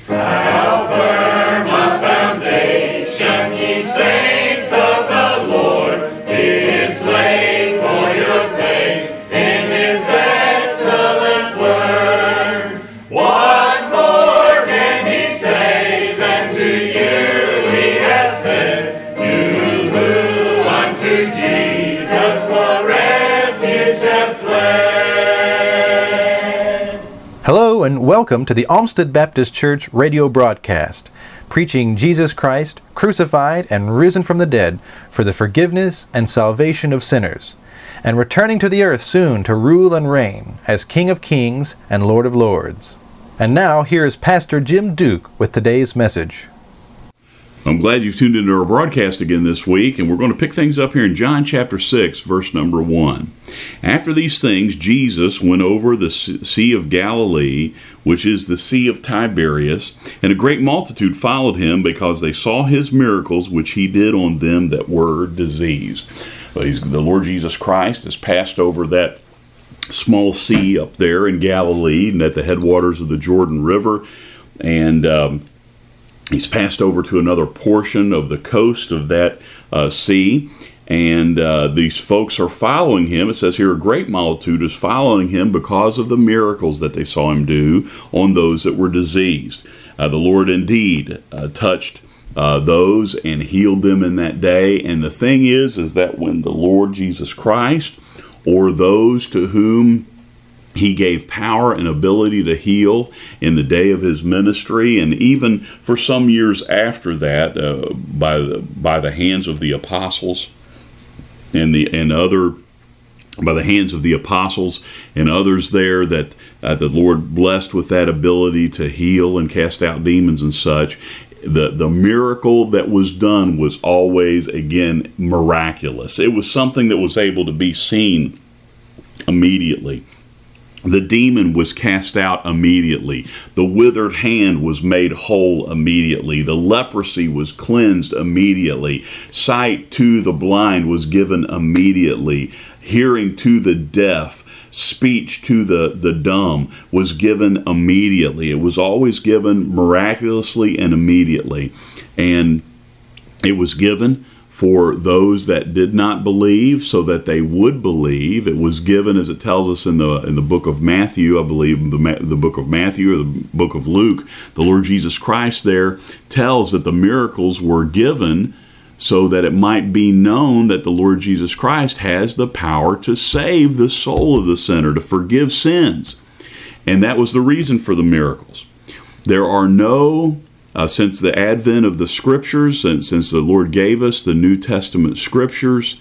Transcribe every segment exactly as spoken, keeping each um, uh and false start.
How firm a foundation, ye saints of the Lord, is laid for your faith in his excellent word. What more can he say than to you he has said, you who unto Jesus for refuge have fled? Hello and welcome to the Olmsted Baptist Church radio broadcast, preaching Jesus Christ, crucified and risen from the dead for the forgiveness and salvation of sinners, and returning to the earth soon to rule and reign as King of Kings and Lord of Lords. And now here is Pastor Jim Duke with today's message. I'm glad you've tuned into our broadcast again this week, and we're going to pick things up here in John chapter six, verse number one. After these things, Jesus went over the Sea of Galilee, which is the Sea of Tiberias, and a great multitude followed him because they saw his miracles which he did on them that were diseased. Well, he's, the Lord Jesus Christ has passed over that small sea up there in Galilee and at the headwaters of the Jordan River, and um, he's passed over to another portion of the coast of that uh, sea, and uh, these folks are following him. It says here, a great multitude is following him because of the miracles that they saw him do on those that were diseased. Uh, the Lord indeed uh, touched uh, those and healed them in that day. And the thing is, is that when the Lord Jesus Christ, or those to whom he gave power and ability to heal in the day of his ministry, and even for some years after that, uh, by the by the hands of the apostles and the and other by the hands of the apostles and others there that uh, the Lord blessed with that ability to heal and cast out demons and such. The the miracle that was done was always, again, miraculous. It was something that was able to be seen immediately. The demon was cast out immediately. The withered hand was made whole immediately. The leprosy was cleansed immediately. Sight to the blind was given immediately. Hearing to the deaf, speech to the, the dumb was given immediately. It was always given miraculously and immediately. And it was given for those that did not believe, so that they would believe. It was given, as it tells us in the in the book of Matthew, I believe, the, the book of Matthew or the book of Luke, the Lord Jesus Christ there tells that the miracles were given so that it might be known that the Lord Jesus Christ has the power to save the soul of the sinner, to forgive sins. And that was the reason for the miracles. There are no Uh, since the advent of the Scriptures, and since the Lord gave us the New Testament Scriptures,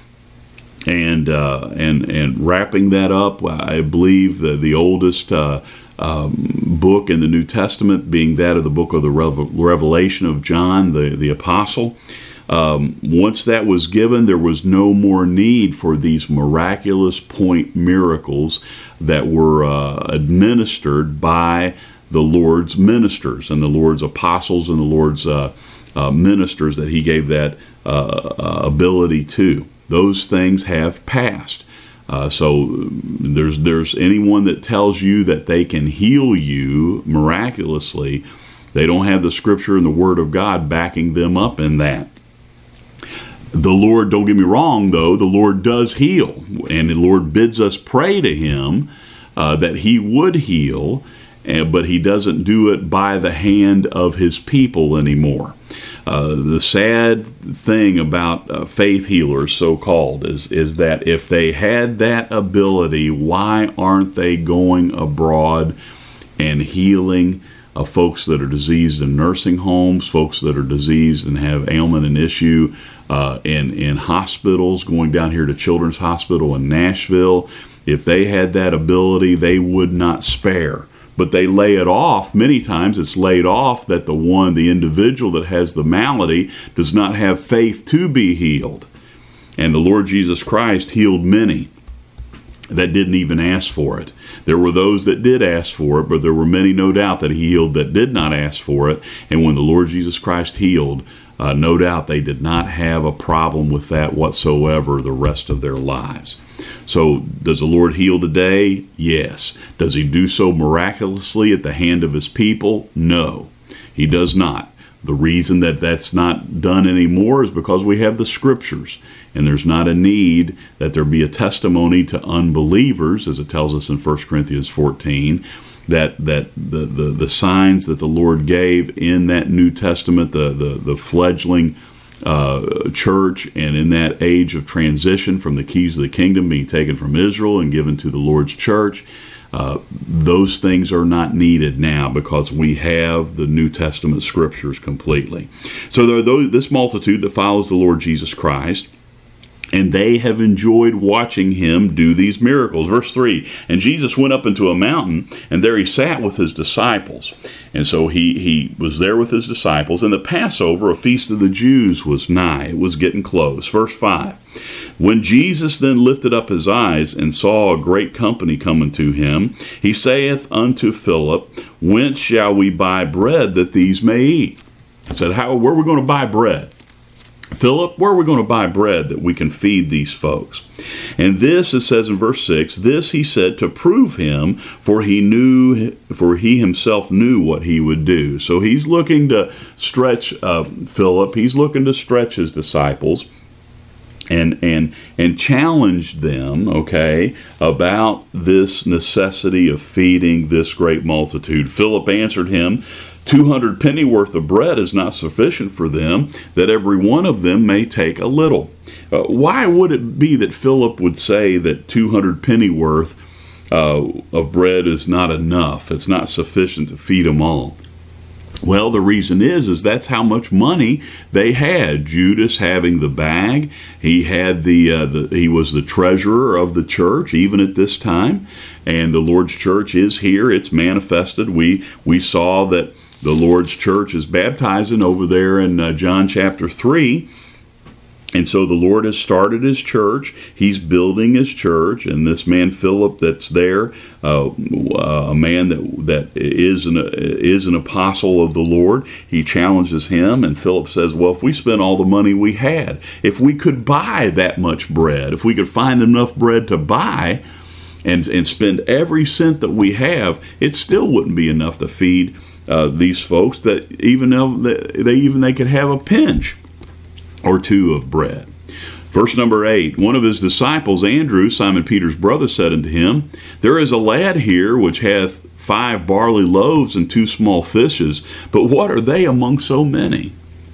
and uh, and and wrapping that up, I believe the the oldest uh, um, book in the New Testament being that of the book of the Revel- Revelation of John, the the Apostle. Um, once that was given, there was no more need for these miraculous point miracles that were uh, administered by the Lord's ministers and the Lord's apostles and the Lord's uh, uh, ministers that he gave that uh, uh, ability to. Those things have passed. Uh, so there's there's anyone that tells you that they can heal you miraculously, they don't have the Scripture and the Word of God backing them up in that. The Lord, don't get me wrong, though, the Lord does heal, and the Lord bids us pray to him uh, that he would heal. But he doesn't do it by the hand of his people anymore. Uh, the sad thing about uh, faith healers, so-called, is, is that if they had that ability, why aren't they going abroad and healing uh, folks that are diseased in nursing homes, folks that are diseased and have ailment and issue uh, in, in hospitals, going down here to Children's Hospital in Nashville? If they had that ability, they would not spare. But they lay it off. Many times it's laid off that the one, the individual that has the malady, does not have faith to be healed. And the Lord Jesus Christ healed many that didn't even ask for it. There were those that did ask for it, but there were many, no doubt, that he healed that did not ask for it. And when the Lord Jesus Christ healed, uh, no doubt they did not have a problem with that whatsoever the rest of their lives. So does the Lord heal today? Yes. Does he do so miraculously at the hand of his people? No. He does not. The reason that that's not done anymore is because we have the Scriptures, and there's not a need that there be a testimony to unbelievers, as it tells us in First Corinthians fourteen, that that the, the, the signs that the Lord gave in that New Testament, the, the, the fledgling uh, church, and in that age of transition from the keys of the kingdom being taken from Israel and given to the Lord's church, Uh, those things are not needed now because we have the New Testament Scriptures completely. So there are those, this multitude that follows the Lord Jesus Christ, and they have enjoyed watching him do these miracles. Verse three, and Jesus went up into a mountain, and there he sat with his disciples. And so he, he was there with his disciples, and the Passover, a feast of the Jews, was nigh. It was getting close. Verse five, when Jesus then lifted up his eyes and saw a great company coming to him, he saith unto Philip, whence shall we buy bread that these may eat? He said, How, where are we going to buy bread? Philip, where are we going to buy bread that we can feed these folks? And this, it says in verse six, this he said to prove him, for he knew, for he himself knew what he would do. So he's looking to stretch uh, Philip. He's looking to stretch his disciples and and and challenge them, okay, about this necessity of feeding this great multitude. Philip answered him, Two hundred pennyworth of bread is not sufficient for them, that every one of them may take a little. Uh, why would it be that Philip would say that two hundred pennyworth uh, of bread is not enough? It's not sufficient to feed them all. Well, the reason is, is that's how much money they had. Judas having the bag, he had the, uh, the he was the treasurer of the church even at this time, and the Lord's church is here. It's manifested. We we saw that the Lord's church is baptizing over there in uh, John chapter three. And so the Lord has started his church. He's building his church. And this man Philip that's there, uh, a man that that is an, is an apostle of the Lord, he challenges him. And Philip says, well, if we spent all the money we had, if we could buy that much bread, if we could find enough bread to buy and, and spend every cent that we have, it still wouldn't be enough to feed uh, these folks that even though they even they could have a pinch or two of bread. Verse number eight, one of his disciples, Andrew, Simon Peter's brother, said unto him, There is a lad here which hath five barley loaves and two small fishes, but what are they among so many?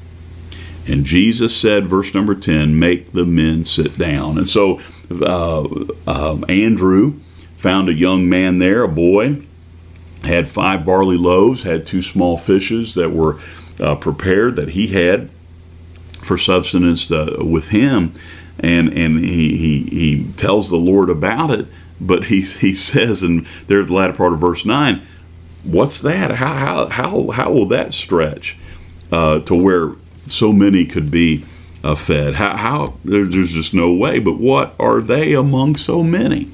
And Jesus said, verse number ten, Make the men sit down. And so uh, uh, Andrew found a young man there, a boy, had five barley loaves, had two small fishes that were uh, prepared that he had for subsistence uh, with him, and and he, he he tells the Lord about it, but he he says, and there's the latter part of verse nine, what's that? How how how how will that stretch uh, to where so many could be uh, fed? How how there's, there's just no way. But what are they among so many?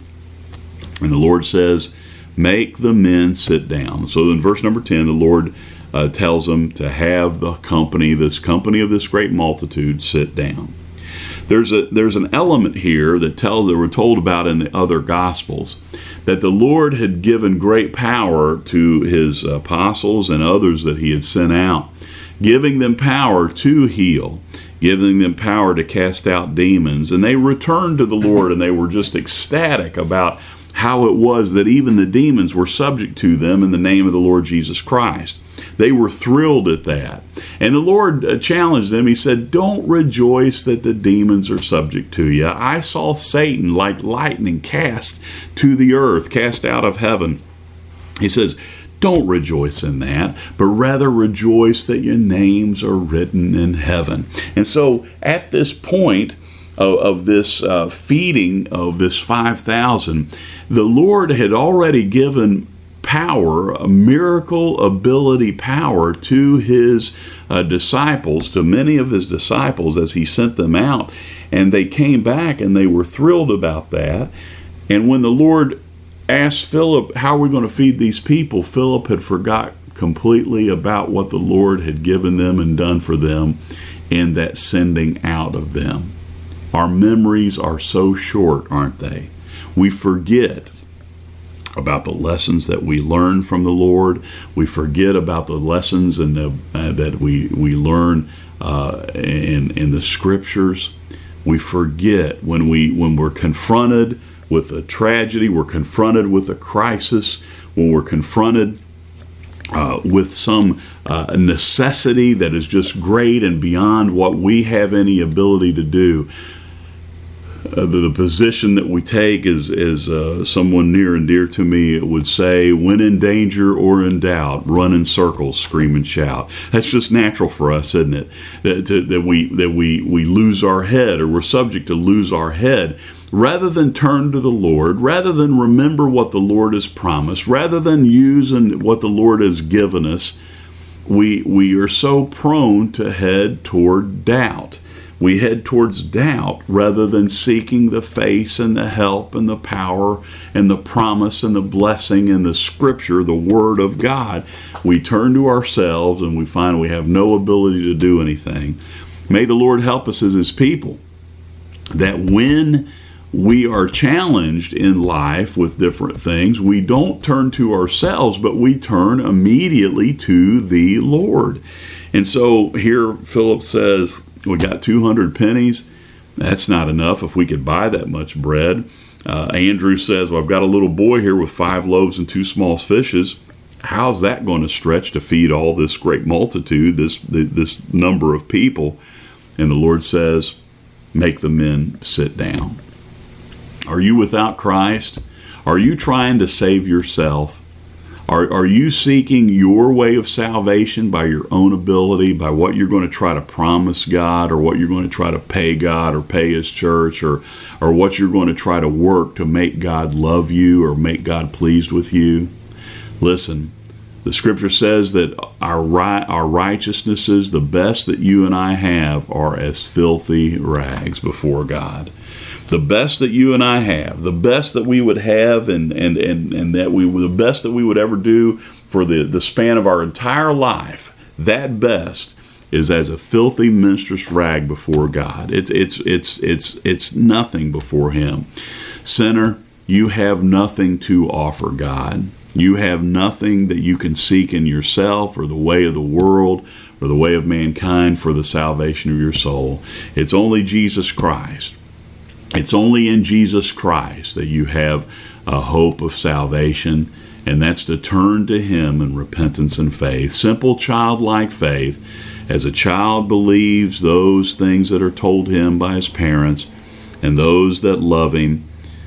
And the Lord says, Make the men sit down. So in verse number ten, the Lord Uh, tells them to have the company, this company of this great multitude, sit down. There's a there's an element here that tells that we're told about in the other Gospels, that the Lord had given great power to his apostles and others that he had sent out, giving them power to heal, giving them power to cast out demons. And they returned to the Lord, and they were just ecstatic about how it was that even the demons were subject to them in the name of the Lord Jesus Christ. They were thrilled at that. And the Lord challenged them. He said, Don't rejoice that the demons are subject to you. I saw Satan like lightning cast to the earth, cast out of heaven. He says, Don't rejoice in that, but rather rejoice that your names are written in heaven. And so at this point of, of this uh, feeding of this five thousand, the Lord had already given power, a miracle ability power to his uh, disciples, to many of his disciples as he sent them out. And they came back and they were thrilled about that. And when the Lord asked Philip, how are we going to feed these people? Philip had forgot completely about what the Lord had given them and done for them in that sending out of them. Our memories are so short, aren't they? We forget about the lessons that we learn from the Lord. We forget about the lessons and the, uh, that we we learn uh, in in the Scriptures. We forget when we when we're confronted with a tragedy, we're confronted with a crisis, when we're confronted uh, with some uh, necessity that is just great and beyond what we have any ability to do. Uh, the, the position that we take is, is uh, someone near and dear to me would say, when in danger or in doubt, run in circles, scream and shout. That's just natural for us, isn't it? That, to, that we that we, we lose our head, or we're subject to lose our head. Rather than turn to the Lord, rather than remember what the Lord has promised, rather than use what the Lord has given us, we we are so prone to head toward doubt. We head towards doubt rather than seeking the face and the help and the power and the promise and the blessing and the Scripture, the Word of God. We turn to ourselves and we find we have no ability to do anything. May the Lord help us as His people, that when we are challenged in life with different things, we don't turn to ourselves, but we turn immediately to the Lord. And so here Philip says, we got two hundred pennies. That's not enough if we could buy that much bread. Uh, Andrew says, well, I've got a little boy here with five loaves and two small fishes. How's that going to stretch to feed all this great multitude, this this number of people? And the Lord says, make the men sit down. Are you without Christ? Are you trying to save yourself? Are, are you seeking your way of salvation by your own ability, by what you're going to try to promise God, or what you're going to try to pay God or pay His church, or, or what you're going to try to work to make God love you or make God pleased with you? Listen, the Scripture says that our, our righteousnesses, the best that you and I have, are as filthy rags before God. The best that you and I have, the best that we would have, and and, and, and that we the best that we would ever do for the, the span of our entire life, that best is as a filthy, menstruous rag before God. It's it's it's it's it's nothing before Him. Sinner, you have nothing to offer God. You have nothing that you can seek in yourself or the way of the world or the way of mankind for the salvation of your soul. It's only Jesus Christ. It's only in Jesus Christ that you have a hope of salvation, and that's to turn to Him in repentance and faith. Simple childlike faith. As a child believes those things that are told him by his parents, and those that love Him,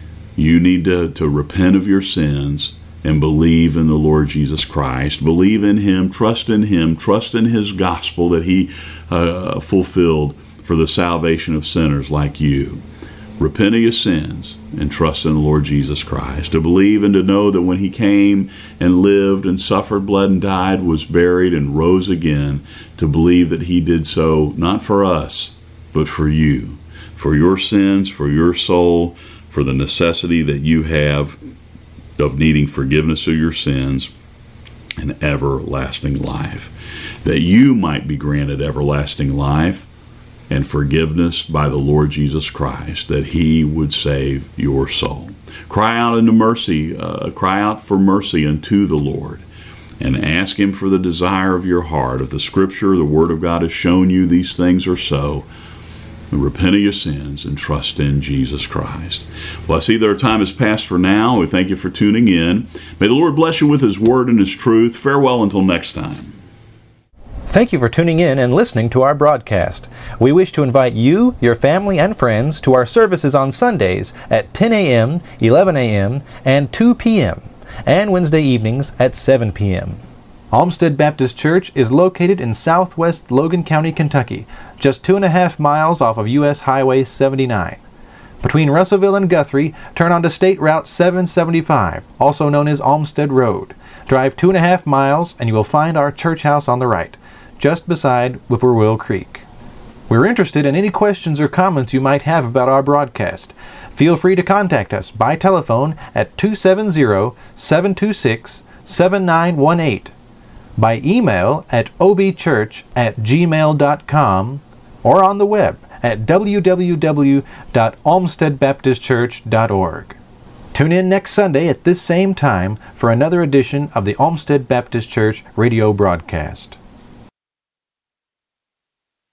you need to, to repent of your sins and believe in the Lord Jesus Christ. Believe in Him, trust in Him, trust in His gospel that He uh, fulfilled for the salvation of sinners like you. Repent of your sins and trust in the Lord Jesus Christ. To believe and to know that when He came and lived and suffered, bled and died, was buried and rose again, to believe that He did so not for us, but for you, for your sins, for your soul, for the necessity that you have of needing forgiveness of your sins and everlasting life, that you might be granted everlasting life and forgiveness by the Lord Jesus Christ, that He would save your soul. Cry out unto mercy, uh, cry out for mercy unto the Lord, and ask Him for the desire of your heart. If the Scripture, the Word of God, has shown you these things are so, repent of your sins and trust in Jesus Christ. Well, I see that our time has passed for now. We thank you for tuning in. May the Lord bless you with His Word and His truth. Farewell until next time. Thank you for tuning in and listening to our broadcast. We wish to invite you, your family, and friends to our services on Sundays at ten a.m., eleven a.m., and two p.m., and Wednesday evenings at seven p.m. Olmsted Baptist Church is located in southwest Logan County, Kentucky, just two and a half miles off of U S Highway seventy-nine. Between Russellville and Guthrie, turn onto State Route seven seventy-five, also known as Olmsted Road. Drive two and a half miles and you will find our church house on the right, just beside Whippoorwill Creek. We're interested in any questions or comments you might have about our broadcast. Feel free to contact us by telephone at two seven zero, seven two six, seven nine one eight, by email at obchurch at gmail dot com, or on the web at w w w dot olmsted baptist church dot org. Tune in next Sunday at this same time for another edition of the Olmsted Baptist Church radio broadcast.